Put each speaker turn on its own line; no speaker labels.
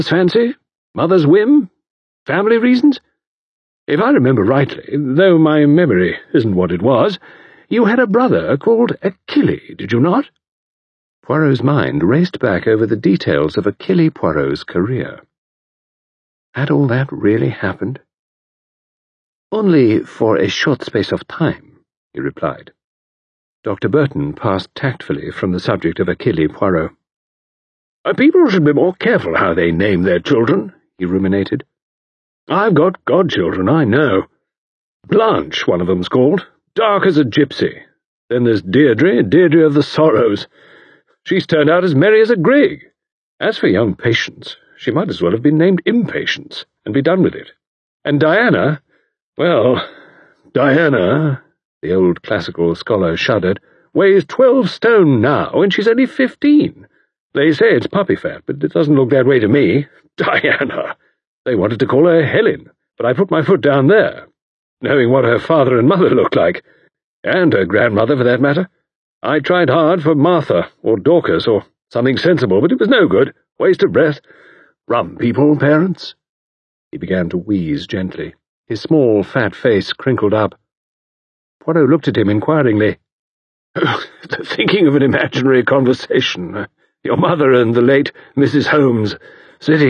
fancy? Mother's whim? Family reasons? If I remember rightly, though my memory isn't what it was, you had a brother called Achille, did you not?" Poirot's mind raced back over the details of Achille Poirot's career. Had all that really happened? "Only for a short space of time," he replied. Dr. Burton passed tactfully from the subject of Achille Poirot. "People should be more careful how they name their children," he ruminated. "I've got godchildren, I know. Blanche, one of them's called, dark as a gypsy. Then there's Deirdre of the Sorrows. She's turned out as merry as a grig. As for young Patience, she might as well have been named Impatience, and be done with it. And Diana, well, Diana," the old classical scholar shuddered, "weighs 12 stone now, and she's only 15. They say it's puppy fat, but it doesn't look that way to me. Diana! They wanted to call her Helen, but I put my foot down there, knowing what her father and mother looked like, and her grandmother for that matter. I tried hard for Martha, or Dorcas, or something sensible, but it was no good. Waste of breath. Rum people, parents." He began to wheeze gently. His small, fat face crinkled up. Poirot looked at him inquiringly. "Thinking of an imaginary conversation. Your mother and the late Mrs. Holmes sitting